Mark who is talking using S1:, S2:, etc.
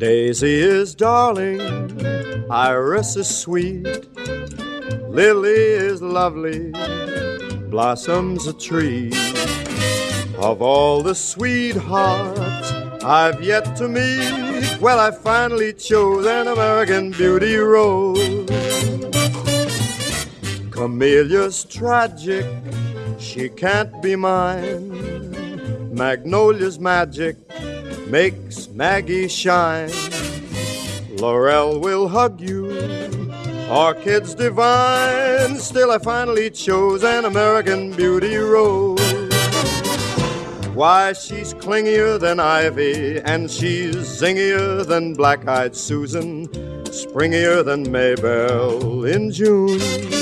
S1: Daisy is darling, Iris is sweet, Lily is lovely, Blossom's a tree. Of all the sweethearts I've yet to meet, well, I finally chose an American Beauty rose. Camelia's tragic, she can't be mine. Magnolia's magic makes Maggie shine. Laurel will hug you, orchids divine. Still I finally chose an American Beauty rose. Why, she's clingier than ivy, and she's zingier than black-eyed Susan, springier than Maybelle in June.